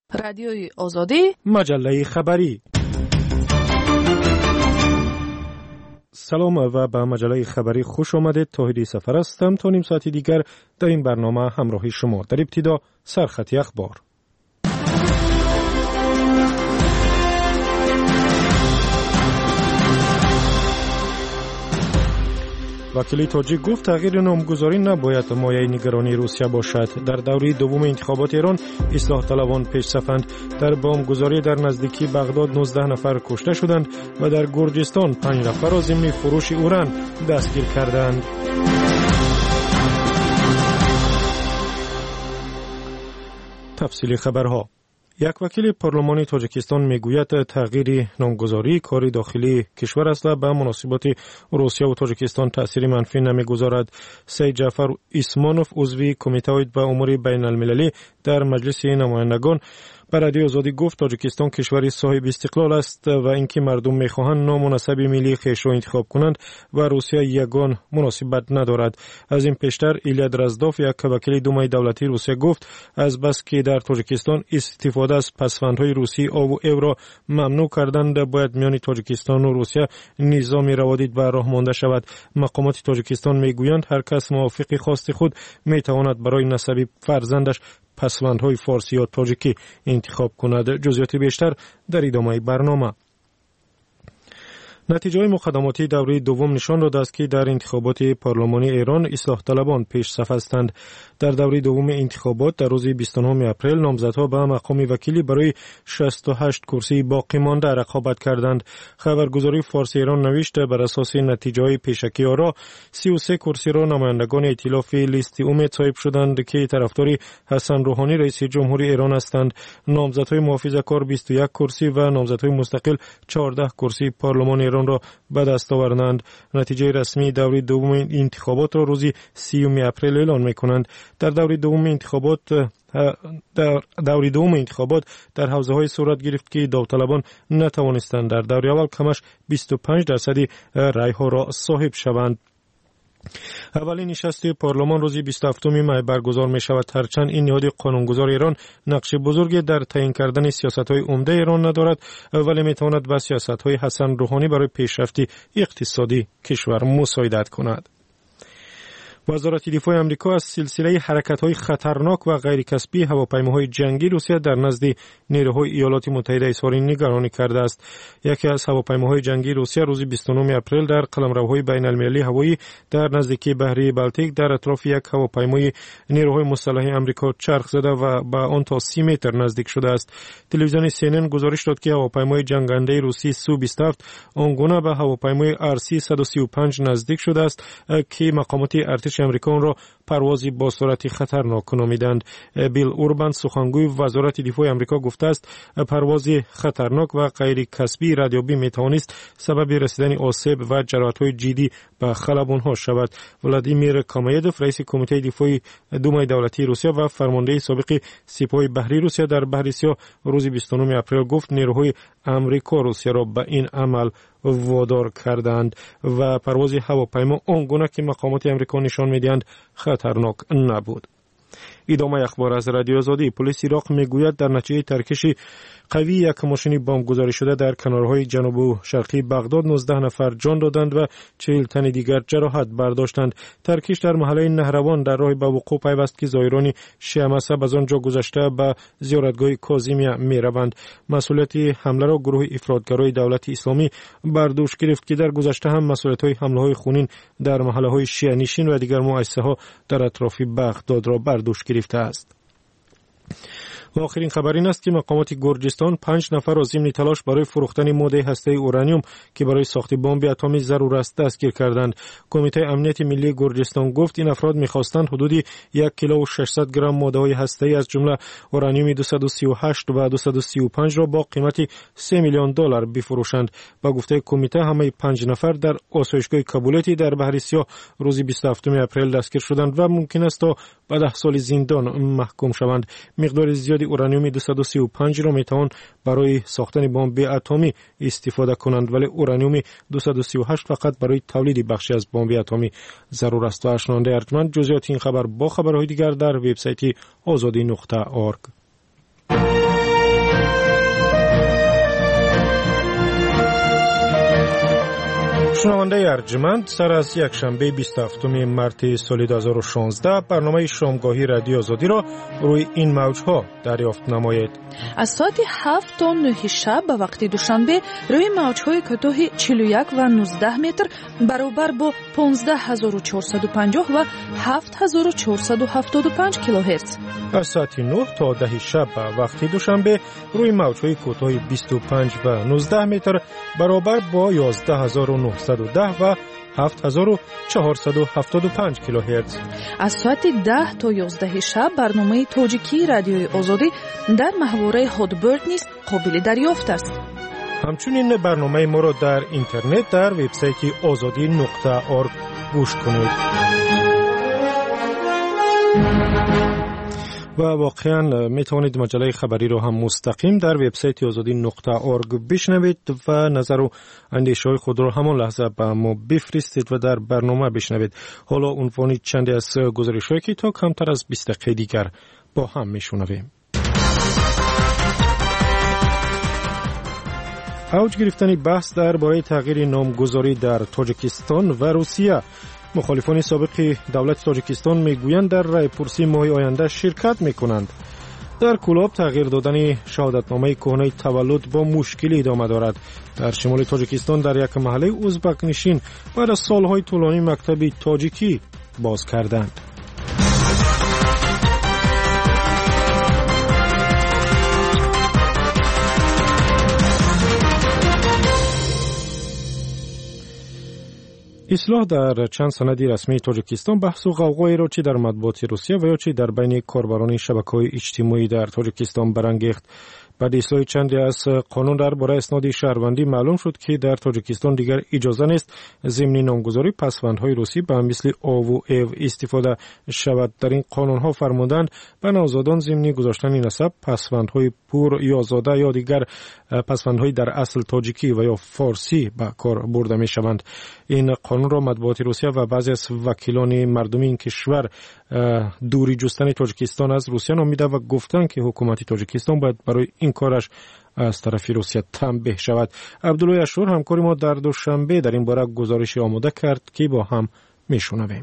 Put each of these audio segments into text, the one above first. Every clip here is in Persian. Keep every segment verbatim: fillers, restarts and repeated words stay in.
رادیوی آزادی، مجله خبری. سلام و به مجله خبری خوش آمدید. طاهری سفر هستم. تا نیم ساعت دیگر در این برنامه همراهی شما. در ابتدا سرخط اخبار. وکیل تاجیک گفت تغییر نامگذاری نباید مایه نگرانی روسیه باشد. در دوره دوم انتخابات ایران اصلاح طلبان پیش صفند. در بمبگذاری در نزدیکی بغداد نوزده نفر کشته شدند و در گرجستان پنج نفر را ضمن فروش اوران دستگیر کردند. تفصیل خبرها. یک وکیل پارلمانی تاجیکستان میگوید تغییر نامگذاری کار داخلی کشور است و به مناسبات روسیه و تاجیکستان تأثیر منفی نمیگذارد. سید جعفر اسمانوف عضو کمیته به امور بین المللی در مجلس نمایندگان به رادیو آزادی گفت تاجیکستان کشوری صاحب استقلال است و اینکه مردم میخواهند نامناسب ملی خویش را انتخاب کنند و روسیه یگان مناسبت ندارد. از این پیشتر ایلیا درزدوف یک وکیل دومای دولتی روسیه گفت از بس که در تاجیکستان استفاده از پسوندهای روسی آب و ایو را ممنوع کردند باید میان تاجیکستان و روسیه نظام روادید به راه مانده شود. مقامات تاجیکستان میگویند هر کس موافق خواست خود میتواند برای نسب فرزندش پسوندهای فارسی یا تاجیکی انتخاب کند. جزئیات بیشتر در ادامه برنامه. نتیجه مقدماتی دوره دوم نشان داده است که در انتخابات پارلمانی ایران اصلاح طلبان پیش صف هستند. در دوره دوم انتخابات در روز بیست و نهم اپریل نامزدها به مقام وکیلی برای شصت و هشت کرسی باقی مانده رقابت کردند. خبرگزاری فارسی ایران نوشته بر اساس نتیجه پیشکی آرا سی و سه کرسی را نمایندگان ائتلاف لیست امید صاحب شدند که طرفدار حسن روحانی رئیس جمهوری ایران هستند. نامزدهای محافظه‌کار بیست و یک کرسی و نامزدهای مستقل چهارده کرسی پارلمان ایران را به دست آوردند. نتیجه رسمی دوره دوم انتخابات را روز سیوم اپریل اعلان می‌کنند. در دوره دوم انتخابات در دوره دوم انتخابات در حوزه‌های صورت گرفت که داوطلبان نتوانستند در دوره اول کمش بیست و پنج درصد رأی‌ها را صاحب شوند. اولین نشست پارلمان روز بیست و هفتم می برگزار می شود. هرچند این نهاد قانونگذار ایران نقش بزرگی در تعیین کردن سیاست‌های عمده ایران ندارد ولی می تواند به سیاست‌های حسن روحانی برای پیشرفت اقتصادی کشور مساعدت کند. وزارت دفاع آمریکا از سلسله حرکت‌های خطرناک و غیر کسبی هواپیماهای جنگی روسیه در نزد نیروهای ایالات متحده اظهار نگرانی کرده است. یکی از هواپیماهای جنگی روسیه روز بیست و نهم اپریل در قلمروهای بین المللی هوایی در نزدیکی بحیره بالتیک در اطراف یک هواپیمای نیروهای مسلح آمریکا چرخ زده و به آن تا سی متر نزدیک شده است. تلویزیون سی ان ان گزارش داد که هواپیمای جنگنده روسی سو بیست و هفت آنگونه به هواپیمای آر سی صد و سی و پنج نزدیک شده است که مقامات ارتش امریکا را پروازی با سرعت خطرناک نامیدند. بیل اوربان سخنگوی وزارت دفاع امریکا گفته است پرواز خطرناک و غیر کسبی ردیابی میتوانست سبب رسیدن آسیب و جراحت‌های جدی به خلبان‌ها شود. ولادیمیر کامایدوف رئیس کمیته دفاع دومای دولتی روسیه و فرمانده سابق سپاه بحری روسیه در بحر سیاه روز بیست و نهم اپریل گفت نیروهای امریکا روسیه را به این عمل وادار کردند و پرواز هواپیما آنگونه که مقامات امریکا نشان می‌دهند خطرناک نبود. ادامه اخبار از رادیو آزادی. پلیس عراق میگوید در نتیجه ترکش قوی یک ماشین بمب گذاری شده در کنارهای جنوب و شرقی بغداد نوزده نفر جان دادند و چهل تن دیگر جراحت برداشتند. ترکش در محله نهروان در راه به وقوع پیوست که زایران شیعه مذهب از آنجا گذشته به زیارتگاه کاظمیه میروند. مسئولیت حمله را گروه افراطگرای دولت اسلامی بر دوش گرفت که در گذشته هم مسئولیت‌های حمله‌های خونین در محله‌های شیعه نشین و دیگر مؤسسه‌ها در اطراف بغداد را بر دوش گرفته است. و آخرین خبر این است که مقامات گرجستان پنج نفر را ضمن تلاش برای فروختن ماده هسته‌ای اورانیوم که برای ساخت بمب اتمی ضرور است دستگیر کردند. کمیته امنیت ملی گرجستان گفت این افراد می‌خواستند حدود یک کیلو و ششصد گرم ماده‌های هسته‌ای از جمله اورانیوم دویست و سی و هشت و دویست و سی و پنج را با قیمت سه میلیون دلار بفروشند. با گفته کمیته همه پنج نفر در آسایشگاه کابولیتی در بحر سیاه روز بیست و هفتم اپریل دستگیر شدند و ممکن است تا به ده سال زندان محکوم شوند. مقدار زیادی اورانیوم دویست و سی و پنج را میتوان برای ساختن بمب اتمی استفاده کنند ولی اورانیوم دویست و سی و هشت فقط برای تولید بخشی از بمب اتمی ضرور است. و شنونده ارجمند جزئیات این خبر با خبرهای دیگر در وبسایت آزادی نقطه اورگ. شنونده ارجمند، سر از یک شنبه بیست و هفتم مارس سال دو هزار و شانزده برنامه شامگاهی رادیو آزادی را روی این موجها دریافت نمایید. از ساعت هفت تا نه شب به وقت دوشنبه روی موجهای کوتاه چهل و یک و نوزده متر برابر با پانزده هزار و چهارصد و پنجاه و هفت هزار و چهارصد و هفتاد و پنج کیلوهرتز. از ساعت نه تا ده شب به وقت دوشنبه روی موجهای کوتاه بیست و پنج و نوزده متر برابر با یازده هزار و نهصد و ده و هفت هزار و چهارصد و هفتاد و پنج کیلوهرتز. از ساعت ده تا یازده شب برنامه تاجیکی رادیوی آزادی در محوره هادبرد نیز قابل دریافت است. همچنین برنامه ما را در اینترنت در وبسایت آزادی نقطه org گوش کنید. و واقعا می توانید مجله خبری را هم مستقیم در وبسایت آزادی نقطه org بشنوید و نظر و اندیشه های خود را همان لحظه به ما بفرستید و در برنامه بشنوید. حالا عنوان چندی از گزارش‌هایی که تا کمتر از بیست دقیقه دیگر با هم میشنویم. اوج گرفتن بحث درباره تغییر نامگذاری در تاجیکستان و روسیه. مخالفان سابق دولت تاجیکستان میگویند در رای پرسی ماه آینده شرکت میکنند. در کلاب تغییر دادن شهادتنامه کهنه تولد با مشکلی ادامه دارد. در شمال تاجیکستان در یک محله ازبک نشین بعد از سالهای طولانی مکتب تاجیکی باز کردند. اصلاح در چند سندی رسمی تاجیکستان بحث و غوغایی را چه در مطبوعات روسیه و یا چه در بین کاربران شبکه‌های اجتماعی در تاجیکستان برانگیخت. بعد اصلاح چندی از قانون درباره اسناد شهروندی معلوم شد که در تاجیکستان دیگر اجازه نیست ضمن نامگذاری پسوندهای روسی به مثل آو و ایو استفاده شود. در این قانون‌ها فرمودند به نوزادان ضمن گذاشتن نسب پسوندهای پور یا زاده یا دیگر پسوندهای در اصل تاجیکی و یا فارسی به کار برده می‌شوند. این قانون را مطبوعات روسیه و بعضی از وکیلان مردمی این کشور دوری جستن تاجیکستان از روسیه نامیده و گفتند که حکومت تاجیکستان باید برای این کارش از طرف روسیه تنبیه شود. عبدالله اشور همکار ما در دوشنبه در این باره گزارش آماده کرد که با هم میشنویم.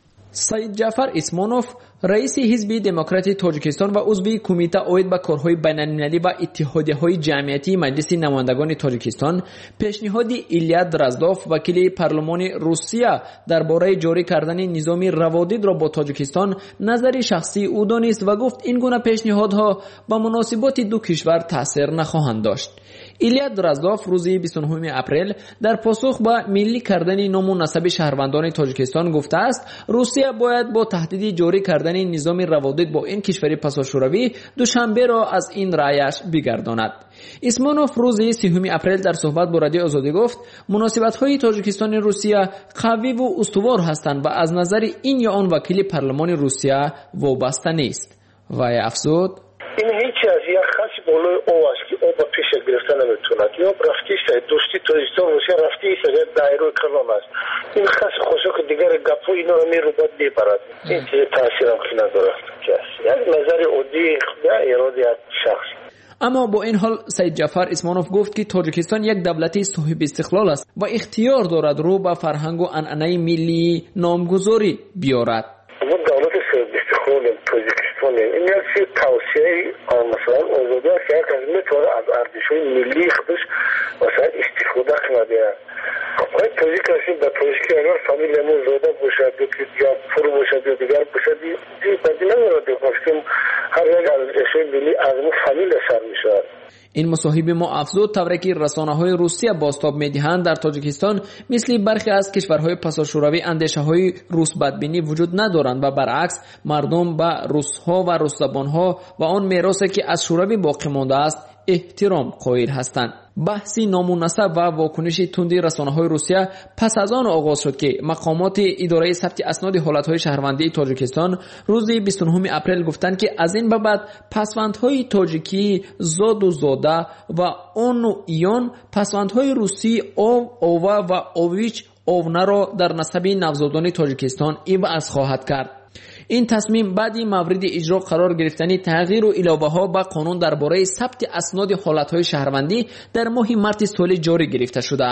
سید جعفر اسمانوف رئیس حزب دموکرات تاجیکستان و عضو کمیته اوید به کارهای بین‌المللی و اتحادیه‌های جمعیتی مجلس نمایندگان تاجیکستان پیشنهاد ایلیا درازدوف وکیل پارلمان روسیه درباره جاری کردن نظام روادید را با تاجیکستان نظر شخصی او دانست و گفت این گونه پیشنهادها با مناسبات دو کشور تاثیر نخواهند داشت. ایلیا درازدوف روز بیست و نه اپریل در پاسخ به ملی کردن نام و نسب شهروندان تاجیکستان گفته است روسیه باید با تهدید جاری کردن نظام روادید با این کشور پساشوروی دوشنبه را از این رایش بگرداند. اسمانوف روز سوم اپریل در صحبت با رادیو آزادی گفت مناسبت‌های تاجیکستان روسیه قوی و استوار هستند و از نظر این یا آن وکیل پارلمان روسیه وابسته نیست. و افزود این هیچ از یک خاصی بالای او است که او با پیش گرفتن نمیتوند یا رفتی است دوستی تاجیکستان روسیه رفتی است در دایره کلان است. این خاص خوشو که دیگر گپو اینا رو می رو باید بیبرد. این چیز تاثیر هم که نداره که است یک نظر عادی یا اراده شخص. اما با این حال سید جعفر اسمانوف گفت که تاجیکستان یک دولت صاحب استقلال است و اختیار دارد رو به فرهنگ و عنعنه ملی نامگذاری بیارد. و دولت صاحب استقلال تاجیکستان این یک چیز توصیه مثلا آزادی است که یک از میتونه از ارزش‌های ملی خودش مثلا استفاده کنه. باید تاجیک هستیم به تاجیکی اگر فامیلمون زاده باشد یا پور باشد یا دیگر باشد دی بدی نمیرد بکنیم هر یک ارزش‌های ملی از اون فامیل سر میشود. این مصاحبه ما افزود طوری که رسانه‌های روسیه بازتاب می‌دهند در تاجیکستان مثل برخی از کشورهای پساشوروی اندیشه‌های روس بدبینی وجود ندارند و برعکس مردم به روس‌ها و روس‌زبان‌ها و آن میراثی که از شوروی باقی مانده است احترام قائل هستند. بحثی نام و نسب و واکنش تندی رسانه‌های روسیه پس از آن آغاز شد که مقامات اداره ثبت اسناد حالت‌های شهروندی تاجیکستان روز بیست و نه اپریل گفتند که از این به بعد پسوندهای تاجیکی زاد و زاده و اون و ایون پسوندهای روسی او اووا و اویچ اونا را در نسب نوزادان تاجیکستان عوض خواهد کرد. این تصمیم بعدی مورد اجرا قرار گرفتن تغییر و علاوه ها به قانون درباره ثبت اسناد حالتهای شهروندی در ماه مارس سال جاری گرفته شده است.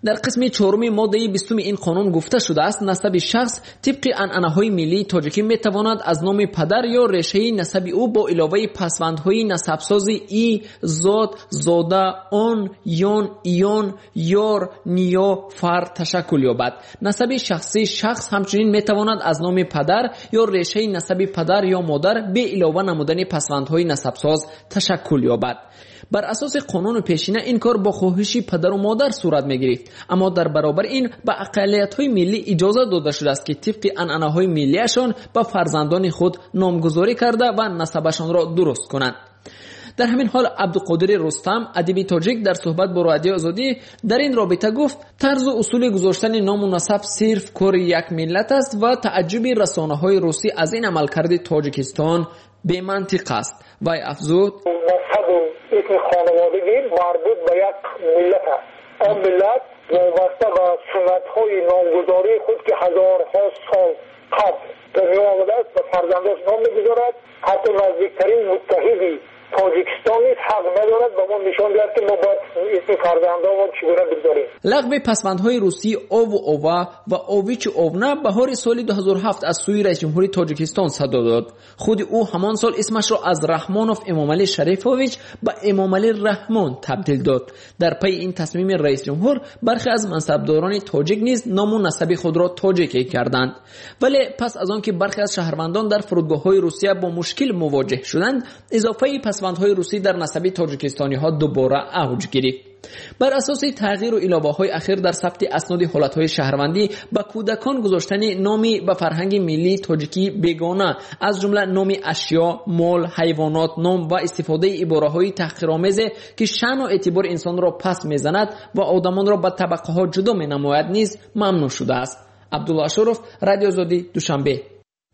در قسم چهارم ماده بیست این قانون گفته شده است نسب شخص طبق عنعنه‌های ملی تاجیکی میتواند از نام پدر یا ریشه نسبی او با علاوه پسوندهای نسبسازی ای، زاد، زاده، آن، یان، ایان، یار، نیا، فر تشکل یابد. نسب شخصی شخص همچنین میتواند از نام پدر یا ریشه نسبی پدر یا مادر به علاوه نمودن پسوندهای نسبساز تشکل یابد. بر اساس قانون پیشینه این کار با خواهش پدر و مادر صورت میگرفت، اما در برابر این به اقلیت‌های ملی اجازه داده شده است که طبق عنعنه‌های ملیشان به فرزندان خود نامگذاری کرده و نسبشان را درست کنند. در همین حال عبدالقادر رستم ادیب تاجیک در صحبت با رادیو آزادی در این رابطه گفت طرز و اصول گذاشتن نام و نسب صرف کار یک ملت است و تعجب رسانه‌های روسی از این عملکرد تاجیکستان بی منطق است. و افزود نسب و اسم خانوادگی مربوط به یک ملت است. آن ملت وابسته به سنت‌های نامگذاری خود که هزارها سال قبل دنیا آمده است به فرزنداش نام می‌گذارد. حتی نزدیکترین متحدی تاجیکستان نیز حق ندارد به ما نشان دهد که ما باید اسم فرزندان ما چگونه بگذاریم. لغو پسوندهای روسی آو و اووا و آویچ اوونه بهار سال دو هزار و هفت از سوی رئیس جمهوری تاجیکستان صدا داد. خود او همان سال اسمش را از رحمانوف امامعلی شریفوویچ به امامعلی رحمان تبدیل داد. در پی این تصمیم رئیس جمهور برخی از منصبداران تاجیک نیز نام و نسب خود را تاجیکی کردند. ولی پس از آن که برخی از شهروندان در فرودگاه‌های روسیه با مشکل مواجه شدند، اضافه پسوندهای روسی در نسب تاجیکستانی ها دوباره اوج گرفت. بر اساس تغییر و علاوه‌های اخیر در ثبت اسناد حالت‌های شهروندی با کودکان گذاشتن نامی به فرهنگ ملی تاجیکی بیگانه از جمله نام اشیا، مال، حیوانات، نام و استفاده عباره‌های تحقیرآمیز که شأن و اعتبار انسان را پس می‌زند و آدمان را به طبقه‌ها جدا می‌نماید نیز ممنوع شده است. عبدالله اشرف، رادیو آزادی، دوشنبه.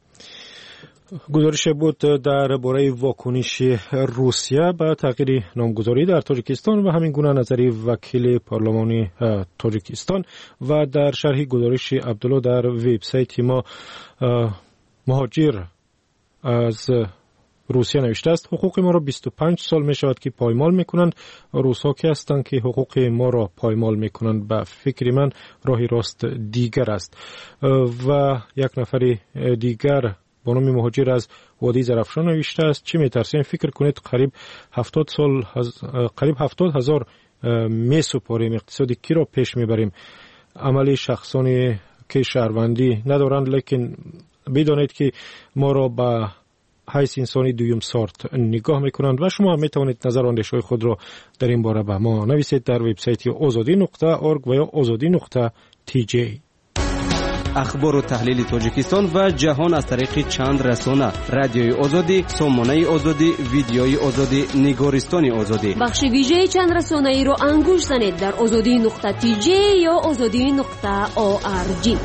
گزارش بود درباره واکنش روسیه به تغییر نامگذاری در تاجیکستان و همین گونه نظری وکیل پارلمانی تاجیکستان. و در شرح گزارش عبدالله در وبسایت ما مهاجر از روسیه نوشته است حقوق ما را بیست و پنج سال می شود که پایمال می کنند. روسا که هستند که حقوق ما را پایمال می کنند. به فکر من راهی راست دیگر است. و یک نفر دیگر با نام مهاجر از وادی زرافشان نوشته است چی میترسیم فکر کنید قریب هفتاد سال هز... قریب هفتاد هزار می سپاریم اقتصادی کی را پیش میبریم. عملی شخصانی که شهروندی ندارند لیکن بدانید که ما را به حیث انسانی دویم سارت نگاه میکنند. و شما هم میتوانید نظر و اندیشه‌های خود را در این باره به ما نویسید در وبسایت آزادی نقطه اورگ و یا آزادی نقطه تی جی. اخبار و تحلیل تاجیکستان و جهان از طریق چند رسانه: رادیوی آزادی، سامانه آزادی، ویدیوی آزادی، نگارستان آزادی. بخش ویژه چند رسانه ای را انگوش زنید در آزادی نقطه تی جی یا آزادی نقطه او آر جی.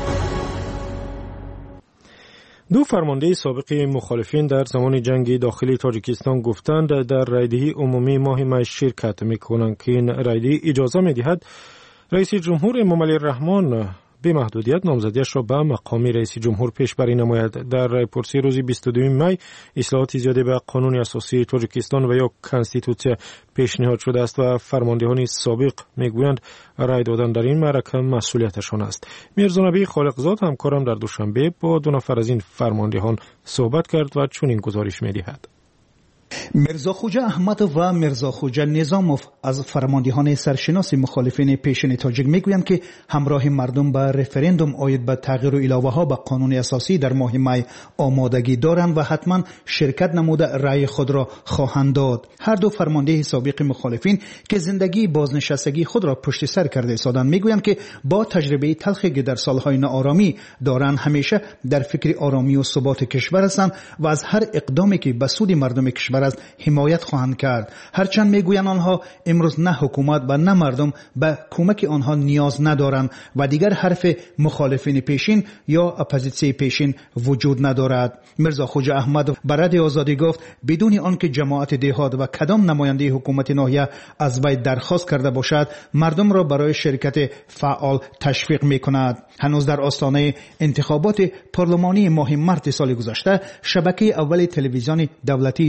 دو فرمانده سابق مخالفین در زمان جنگ داخلی تاجیکستان گفتند در رایدهی عمومی ماه می شرکت میکنند که این رایدهی اجازه میدهد رئیس جمهور امامعلی رحمان به محدودیت نامزدیش را به مقام رئیس جمهور پیشبری نماید. در رایپرسی روز بیست و دو می اصلاحات زیاده به قانون اساسی تاجیکستان و یا کانستیتوسیه پیشنهاد شده است و فرماندهان سابق میگویند رای دادن در این معرکه مسئولیتشان است. میرزا نبی خالقزاد همکارم در دوشنبه با دو نفر از این فرماندهان صحبت کرد و چنین گزارش میدهد. میرزا خوجا احمد و میرزا خوجا نظاموف از فرماندهان سرشناس مخالفین پیشین تاجیک میگویند که همراه مردم به رفراندوم عاید به تغییر و علاوه ها به قانون اساسی در ماه می آمادگی دارند و حتما شرکت نموده رأی خود را خواهند داد. هر دو فرمانده سابق مخالفین که زندگی بازنشستگی خود را پشت سر کرده ایستادند میگویند که با تجربه تلخی که در سالهای ناآرامی دارند همیشه در فکر آرامی و ثبات کشور هستند و از هر اقدامی که به سود مردم کشور از حمایت خواهند کرد. هرچند میگویند آنها امروز نه حکومت و نه مردم به کمک آنها نیاز ندارند و دیگر حرف مخالفین پیشین یا اپوزیسیون پیشین وجود ندارد. میرزا خوجا احمد برای آزادی گفت بدون آنکه جماعت دهات و کدام نماینده حکومت ناحیه از وی درخواست کرده باشد مردم را برای شرکت فعال تشویق میکند. هنوز در آستانه انتخابات پارلمانی ماه مارس سال گذشته شبکه اول تلویزیون دولتی تاجیکستان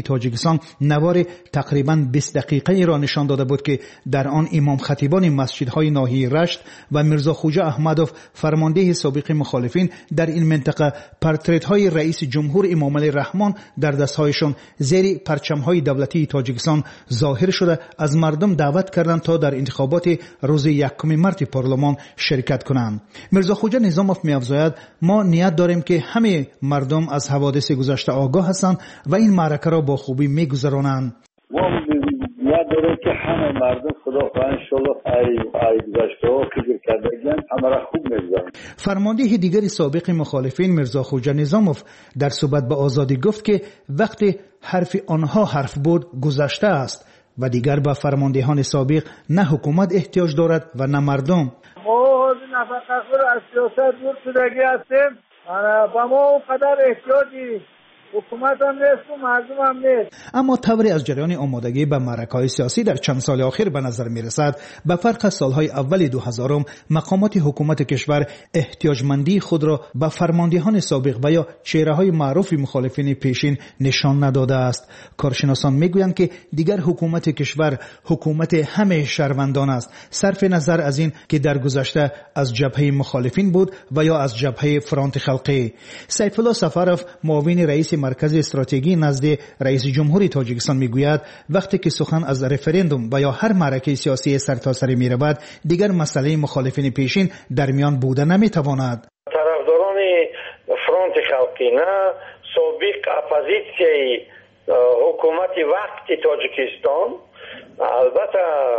تاجیکستان نوار تقریباً بیست دقیقه را نشان داده بود که در آن امام خطیبان مسجدهای ناحیه رشت و میرزا خوجا احمدوف فرمانده سابق مخالفین در این منطقه پورترت‌های رئیس جمهور امام علی رحمان در دستهایشان زیر پرچم‌های دولتی تاجیکستان ظاهر شده از مردم دعوت کردند تا در انتخابات روز یکم مارس پارلمان شرکت کنند. میرزا خوجا نظاموف می‌افزاید ما نیت داریم که همه مردم از حوادث گذشته آگاه هستند و این معرکه را با خوبی می‌گذرانند. ما نیت داریم که همه مردم خدا انشالله ای ای گذشته ها فکر کردن همه را خوب می‌گذرانند. فرمانده دیگر سابق مخالفین میرزا خوجا نظاموف در صحبت با آزادی گفت که وقتی حرف آنها حرف بود گذشته است و دیگر به فرماندهان سابق نه حکومت احتیاج دارد و نه مردم. ما نفقه از سیاست دور شدگی هستیم و ما اونقدر احتیاجی حکومت هم نیست و مردم هم نیست. اما طوری از جریان آمادگی به معرکه‌های سیاسی در چند سال آخر به نظر می‌رسد به فرق از سالهای اول دو هزارم مقامات حکومت کشور احتیاجمندی خود را به فرماندهان سابق و یا چهره‌های معروف مخالفین پیشین نشان نداده است. کارشناسان می‌گویند که دیگر حکومت کشور حکومت همه شهروندان است، صرف نظر از این که در گذشته از جبهه مخالفین بود و یا از جبهه فرانت خلقی. سیف الله سفروف معاون رئیس مرکز استراتژی نزد رئیس جمهور تاجیکستان میگوید وقتی که سخن از رفراندوم و یا هر معرکه سیاسی سرتاسری میرود دیگر مسئله مخالفین پیشین در میان بوده نمیتواند. طرفداران فرانت خلقی نه سابق اپوزیسیای حکومت وقت تاجیکستان البته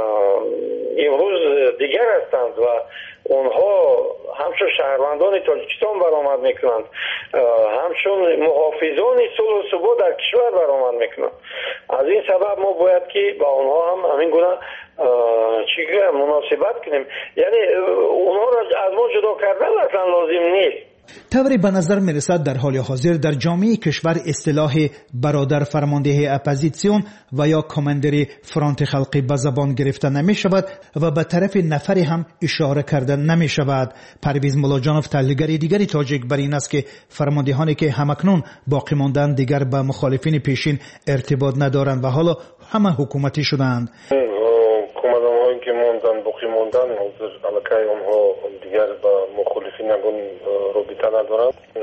امروز دیگر هستند و اونها همچون شهروندان تاجیکستان برآمد میکنند، همچون محافظان صلح و ثبات در کشور برآمد میکنند. از این سبب ما باید که با اونها هم همین گونه چیکار مناسبت کنیم، یعنی اونها را از ما جدا کردن اصلا لازم نیست. طوری به نظر میرسد در حال حاضر در جامعه کشور اصطلاح برادر فرمانده اپوزیسیون و یا کماندر فرانت خلقی به زبان گرفته نمی شود و به طرف نفری هم اشاره کرده نمی شود. پرویز ملاجانوف تحلیلگر دیگری تاجیک بر این است که فرماندهانی که همکنون باقی ماندن دیگر به مخالفین پیشین ارتباط ندارند و حالا همه حکومتی شدند. کماندان‌هایی که ماندن باقی ماندن حاضر علاقه اونها دیگر با مخالفین نگون رابطه ندارند و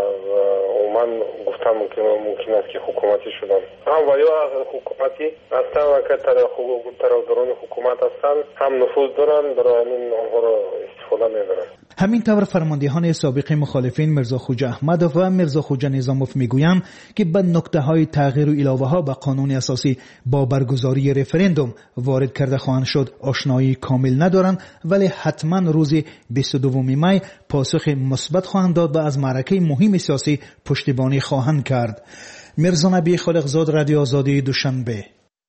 من گفتم که ممکن است که حکومتی شدن هم و یا حکومتی هستن و که طرفداران حکومت هستن هم نفوذ دارن برای همین آنها را استفاده میبرن. همین طور فرماندهان سابق مخالفین میرزا خوجا احمدوف و میرزا خوجا نظاموف میگویند که به نکته های تغییر و علاوه ها به قانون اساسی با برگزاری رفراندوم وارد کرده خواهند شد آشنایی کامل ندارند، ولی حتما روز بیست و دوم می پاسخ مثبت خواهند داد و از معرکه مهم سیاسی پشتیبانی خواهند کرد. میرزا نبی خالقزاد، رادیو آزادی، دوشنبه.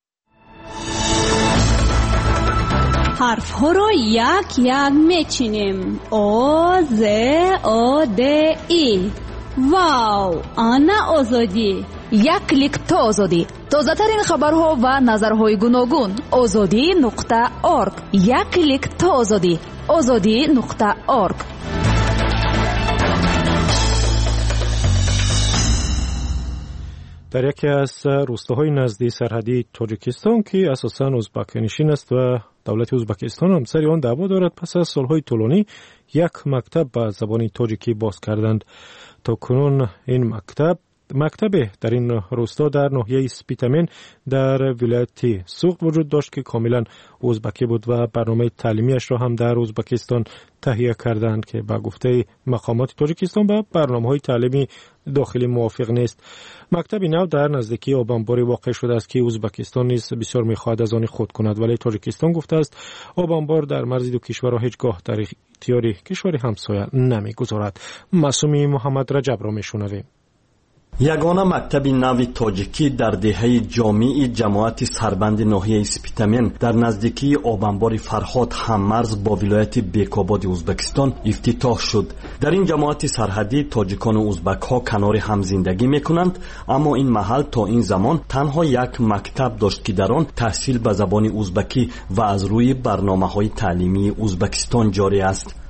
حرف ها رو یک یک میچینیم. او ز او د ای. واو، آنا آزادی. یک کلیک تا آزادی. تازه ترین خبرها و نظرهای گوناگون. آزادی نقطه ارگ. یک کلیک تا آزادی. آزادی نقطه ارگ. در یکی از روستاهای نزدیک سرحدی تاجیکستان که اساساً ازبک نشین است و دولت ازبکستان هم سر آن دعوا دارد، پس از سالهای طولانی یک مکتب به زبان تاجیکی باز کردند. تا کنون این مکتب مکتب در این روستا در ناحیه سپیتامن در ولایت سوخت وجود داشت که کاملا ازبکی بود و برنامه تعلیمیش را هم در ازبکستان تهیه کردند که با گفته مقامات تاجیکستان با برنامه‌های تعلیمی داخلی موافق نیست. مکتب نو در نزدیکی آبانباری واقع شده است که ازبکستان نیز بسیار می‌خواهد از آن خود کند، ولی تاجیکستان گفته است آبانبار در مرز دو کشورها هیچگاه در اختیار کشور همسایه نمی‌گذارد. معصومی محمد رجب را می‌شنویم. یگانه مکتب نوی تاجیکی در دهه جامعی جماعت سربند ناحیه سپیتامن در نزدیکی آبانبار فرهاد هممرز با ولایت بیکاباد ازبکستان افتتاح شد. در این جماعت سرحدی تاجیکان و ازبک ها کنار هم زندگی میکنند، اما این محل تا این زمان تنها یک مکتب داشت که در آن تحصیل به زبان ازبکی و از روی برنامه های تعلیمی ازبکستان جاری است.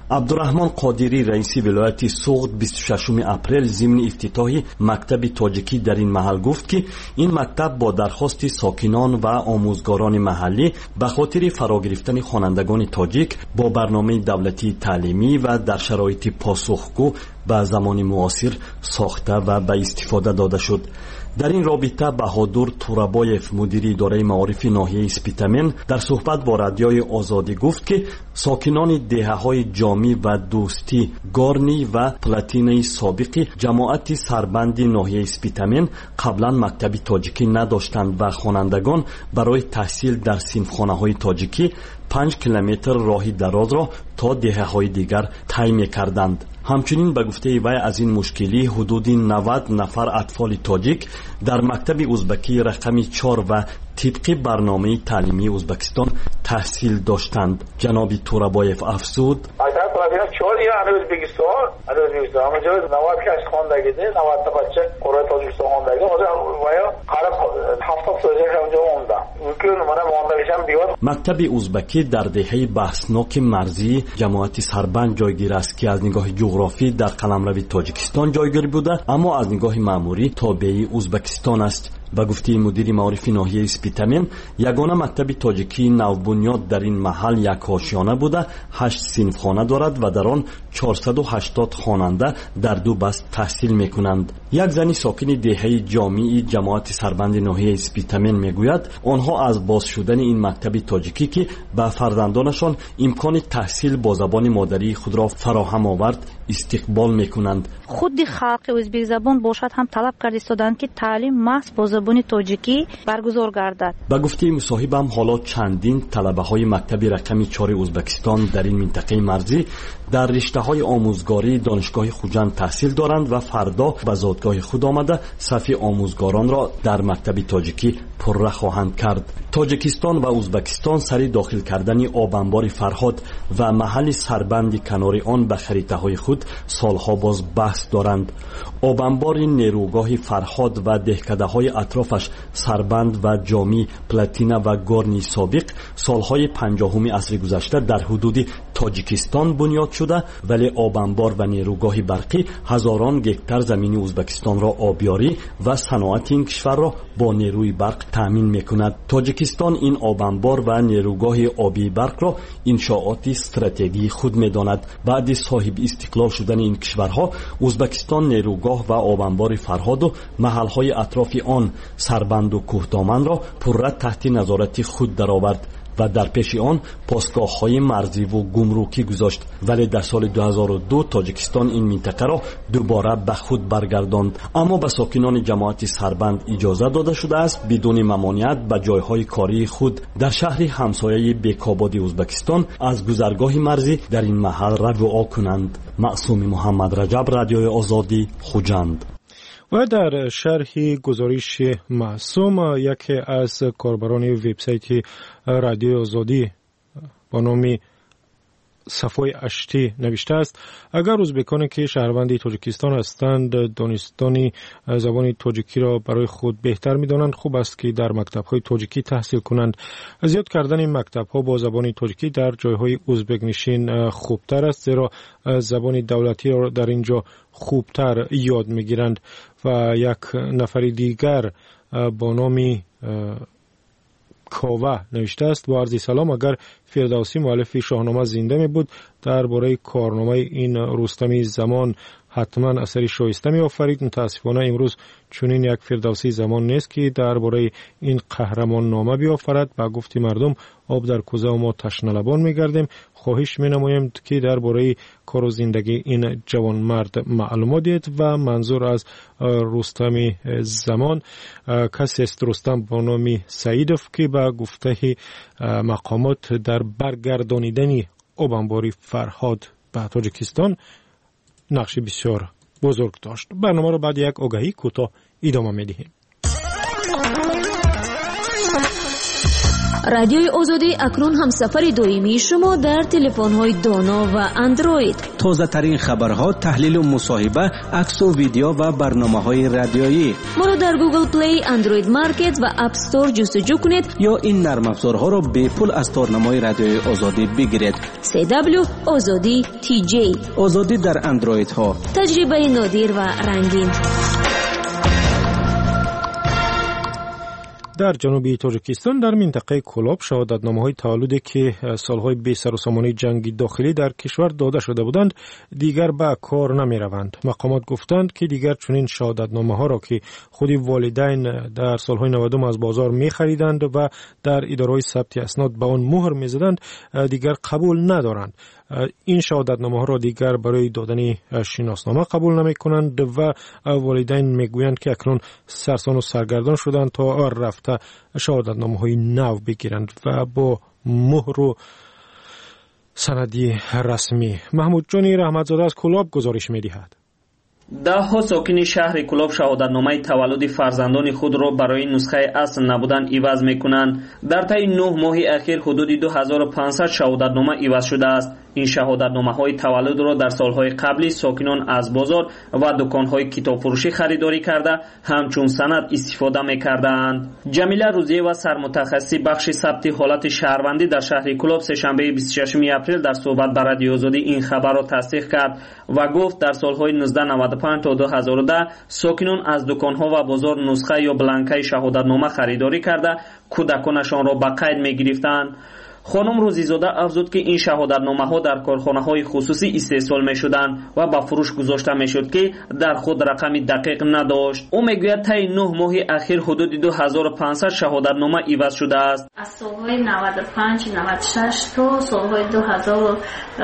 عبدالرحمن قادری رئیس ولایت سوغد بیست و ششم اپریل ضمن افتتاح مکتب تاجیکی در این محل گفت که این مکتب با درخواست ساکنان و آموزگاران محلی به خاطر فرا گرفتن خوانندگان تاجیک با برنامه دولتی تعلیمی و در شرایط پاسخگو به زمان معاصر ساخته و به استفاده داده شد. در این رابطه بهادر تورابایف مدیر اداره معارف ناحیه اسپیتامن در صحبت با رادیوی آزادی گفت که ساکنان دهه‌های جامی و دوستی گارنی و پلاتینی سابق جماعت سربند ناحیه اسپیتامن قبلا مکتب تاجیکی نداشتند و خوانندگان برای تحصیل در صنفخانه‌های تاجیکی پنج کیلومتر راه دراز را تا دهه‌های دیگر طی می‌کردند. همچنین به گفته وی از این مشکلی حدود نود نفر اطفال تاجیک در مکتب ازبکی رقم چهار و طبق برنامه تعلیمی ازبکستان تحصیل داشتند. جناب تورابایف افزود چهار یا ازبکستان ازبکستان اونجا نود کس خواندگی ده نود تا بچه قرار تاجیکستان خواندگی اونجا ویا قرب هفتاد سالش اونجا مونده ممکن منم ماندگیشم بیاد. مکتب ازبکی در دهه بحثناک مرزی جماعت سربند جایگیر است که از نگاه جغرافی در قلمرو تاجیکستان جایگیر بوده اما از نگاه مأموری تابع ازبکستان است. با گفته مدیر معارف ناحیه اسپیتامن یگانه مکتب تاجیکی نوبنیاد در این محل یک حاشیانه بوده هشت صنفخانه دارد و در آن چهارصد و هشتاد خواننده در دو بست تحصیل میکنند. یک زنی ساکن دهه جامعی جماعت سربند ناحیه اسپیتامن میگوید آنها از باز شدن این مکتب تاجیکی که به فرزندانشان امکان تحصیل با زبان مادری خود را فراهم آورد استقبال میکنند. خود خلق ازبک زبان باشد هم طلب کرده ایستادند که تعلیم محض با زبان تاجیکی برگزار گردد. با گفته مصاحبم حالا چندین طلبه های مکتب رقم چهار ازبکستان در این منطقه مرزی در رشته های آموزگاری دانشگاه خوجند تحصیل دارند و فردا به زادگاه خود آمده صف آموزگاران را در مکتب تاجیکی پره خواهند کرد. تاجیکستان و ازبکستان سری داخل کردن آب انبار فرهاد و محل سربند کنار آن به خریطه های خود سالها باز بحث دارند. آب انبار نیروگاه فرهاد و دهکده های اطرافش سربند و جامی پلاتینا و گارنی سابق سالهای پنجاهم عصر گذشته در حدود تاجیکستان بنیاد شده ولی آب انبار و نیروگاه برقی هزاران گکتر زمین ازبکستان را آبیاری و صنعت این کشور را با نیروی برق تامین میکند. تاجیکستان این آب انبار و نیروگاه آبی برق را انشاءات استراتژی خود میداند. بعد صاحب استقلال شدن این کشورها ازبکستان نیروگاه و آب انبار فرهاد و محلهای اطراف آن سربند و کوهدامن را پره تحت نظارت خود درآورد و در پیش آن پاسگاه‌های مرزی و گمرکی گذاشت ولی در سال دو هزار و دو تاجیکستان این منطقه را دوباره به خود برگرداند. اما به ساکنان جماعت سربند اجازه داده شده است بدون ممانعت به جایهای کاری خود در شهر همسایه بیکاباد ازبکستان از گذرگاه مرزی در این محل رجوع کنند. معصوم محمد رجب، رادیوی آزادی، خوجند. و در شرح گزارش معصوم یکی از کاربران وبسایت رادیو آزادی با نام صفای اشتی نوشته است اگر ازبکانی که شهروند تاجیکستان هستند دانستن زبان تاجیکی را برای خود بهتر می‌دانند خوب است که در مکتب‌های تاجیکی تحصیل کنند. زیاد کردن این مکتب‌ها با زبان تاجیکی در جای‌های ازبک نشین خوبتر است زیرا زبان دولتی را در اینجا خوبتر یاد می‌گیرند. و یک نفر دیگر با نام کاوه نوشته است با عرض سلام اگر فردوسی مؤلف شاهنامه زنده می بود درباره کارنامه این رستمی زمان حتما اثری شایسته می آفرید. متاسفانه امروز چنین یک فردوسی زمان نیست که درباره این قهرمان نامه بیافرد. با گفت مردم آب در کوزه و ما تشنه لبان می گردیم. خواهش می نمایم که درباره کار و زندگی این جوان مرد معلومات دید و منظور از رستم زمان کسی است رستم با نام سعیدوف که با گفته مقامات در برگردانیدن آب انبار فرهاد به تاجیکستان نقش بسیار بزرگ داشت. برنامه رو بعد یک آگهی کوتاه ادامه می‌دهیم. رادیوی آزادی اکنون هم سفر دائمی شما در تلفن‌های دانا و اندروید. تازه ترین خبرها، تحلیل و مصاحبه، عکس و ویدیو و برنامه‌های رادیویی. ما رو در گوگل پلی، اندروید مارکت و اپ استور جستجو کنید یا این نرم افزارها را به پول از تارنمای رادیوی آزادی بگیرید. سی دبلیو آزادی تی جی، آزادی در اندروید ها، تجربه نادر و رنگین. در جنوبی تاجیکستان در منطقه کولاب شهادتنامه‌های تولدی که سالهای بی سر و سامانه جنگ داخلی در کشور داده شده بودند دیگر به کار نمی‌روند. مقامات گفتند که دیگر چنین شهادتنامه‌ها را که خود والدین در سالهای نود از بازار می‌خریدند و در اداره‌های ثبت اسناد به آن مهر می‌زدند دیگر قبول ندارند. این شهادتنامه ها را دیگر برای دادن شناسنامه قبول نمی کنند و والدین میگویند که اکنون سرسان و سرگردان شدند تا رفته شهادتنامه های نو بگیرند و با مهر و سندی رسمی. محمود جانی رحمتزاده از کولاب گزارش می دهد. ده ها ساکن شهر کولاب شهادتنامه تولد فرزندان خود را برای نسخه اصل نبودن عوض میکنند. در طی نه ماه اخیر حدود دو هزار و پانصد شهادتنامه عوض شده است. این شهادتنامه‌های تولد را در سالهای قبلی ساکنان از بازار و دکان‌های کتابفروشی خریداری کرده همچون سند استفاده می‌کردند. جمیله روزی و سرمتخصص بخش ثبت حالت شهروندی در شهر کولاب سه‌شنبه بیست و ششم اپریل در صحبت با رادیو آزادی این خبر را تصدیق کرد و گفت در سالهای نوزده نود و پنج تا دو هزار و ده ساکنان از دکان‌ها و بازار نسخه یا بلانکه شهادتنامه خریداری کرده کودکانشان را به قید می‌گرفتند. خانم روزیزاده افزود که این شهادتنامه‌ها در کارخانه‌های خصوصی استحصال می‌شدند و به فروش گذاشته می‌شد که در خود رقم دقیق نداشت. او میگوید طی نه ماه اخیر حدود دو هزار و پانصد شهادتنامه عوض شده است. از سالهای نود و پنج نود و شش تا سالهای دو هزار و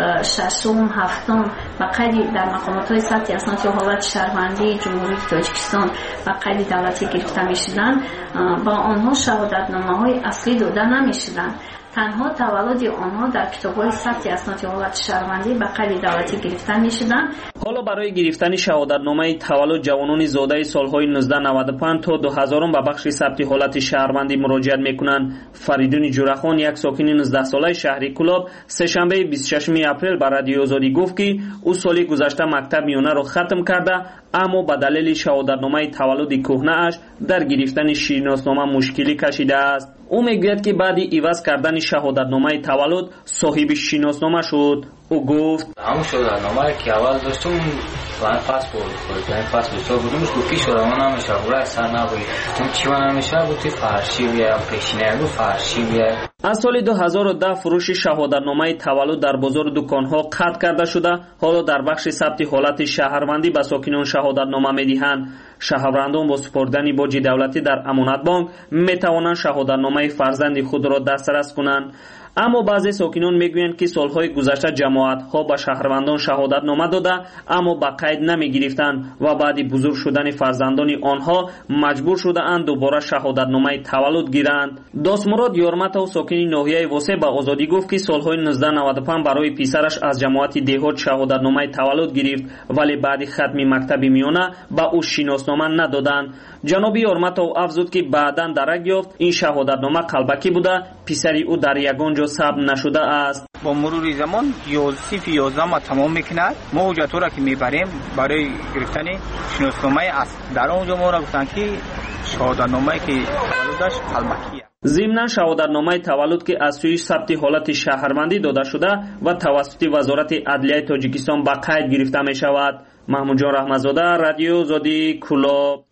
شش هفت به قید در مقامات‌های ثبت اسناد یا حالت شهروندی جمهوری تاجیکستان به قید دولتی گرفته می‌شدند، با آنها شهادتنامه‌های اصلی داده نمی‌شدند. تنها تولد آنها در کتاب‌های ثبت اسناد حالت شهروندی به قید دولتی گرفته می‌شدند. حالا برای گرفتن شهادتنامه تولد جوانان زاده سال‌های نوزده نود و پنج تا دو هزار به بخش ثبت حالت شهروندی مراجعت می‌کنند. فریدون جورخان یک ساکن نوزده ساله شهر کولاب سه‌شنبه بیست و ششم اپریل به رادیو آزادی گفت که او سال گذشته مکتب میانه را ختم کرده اما به دلیل شهادتنامه تولد کهنه‌اش در گرفتن شناسنامه مشکلی کشیده است. او میگوید که بعد عوض کردن شهادتنامه تولد صاحب شناسنامه شد. او گفت همون شهادتنامه که اول داشتم من پاسپورت خود یعنی پاسپورت بودمش گفتی شهادتنامه نمیشه برای اصلا نبود اون چی نمیشه گفتی فرشی بیا پیشینه گفت فرشی بیا. از سال دو هزار و ده فروش شهادتنامه تولد در بازار دکان‌ها قطع کرده شده. حالا در بخش ثبت حالت شهروندی به ساکنان شهادتنامه می‌دهند. شهروندان با سپردن باج دولتی در امانت بانک می‌توانند شهادتنامه فرزند خود را دسترس کنند. اما بعضی ساکنان میگویند که سالهای گذشته جماعت‌ها به شهروندان شهادتنامه داده اما به قید نمی‌گرفتند و بعد بزرگ شدن فرزندان آنها مجبور شده‌اند دوباره شهادتنامه تولد گیرند. داستمراد یارمتو ساکن ناحیه واسه به آزادی گفت که سالهای نوزده نود و پنج برای پسرش از جماعت دهات شهادتنامه تولد گرفت ولی بعد ختم مکتب میانه به او شناسنامه ندادند. جناب یارمتو افزود که بعداً درک یافت این شهادتنامه قلبکی بوده، پسری او در یگان جا ثبت نشده است. با مرور زمان یازده یازده ما تمام میکند. ما حجت را که میبریم برای گرفتن شناسنامه است در اونجا ما را گفتن که شهادتنامه که تولدش قلبکیه. ضمن شهادتنامه تولد که از سوی ثبت حالت شهروندی داده شده و توسط وزارت عدلیه تاجیکستان به قید گرفته می شود. محمود جان رحمتزاده، رادیو آزادی، کولاب.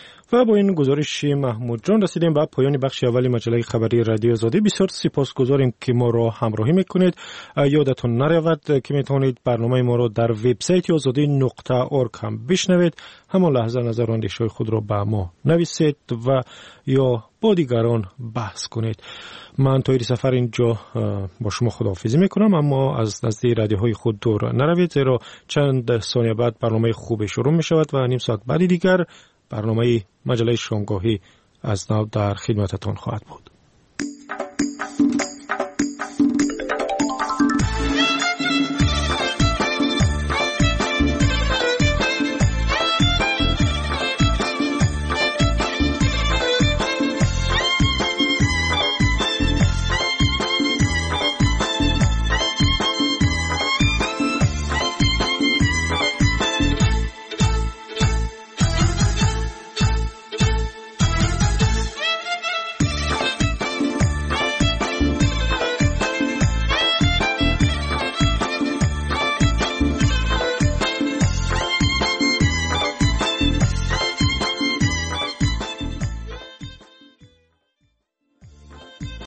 و با این گزارش محمود جان رسیدیم به پایان بخش اولی مجله خبری رادیو آزادی. بسیار سپاسگزاریم که ما را همراهی میکنید. یادتون نرود که میتونید برنامه ما را در وبسایت آزادی نقطه اورگ هم بشنوید. همان لحظه نظر و اندیشه‌های خود را به ما نویسید و یا با دیگران بحث کنید. من تایر سفر اینجا با شما خداحافظی میکنم، اما از نزد رادیوهای خود دور نروید زیرا چند ثانیه بعد برنامه خوب شروع می شود و نیم ساعت بعد دیگر برنامه مجله شامگاهی از نو در خدمتتان خواهد بود.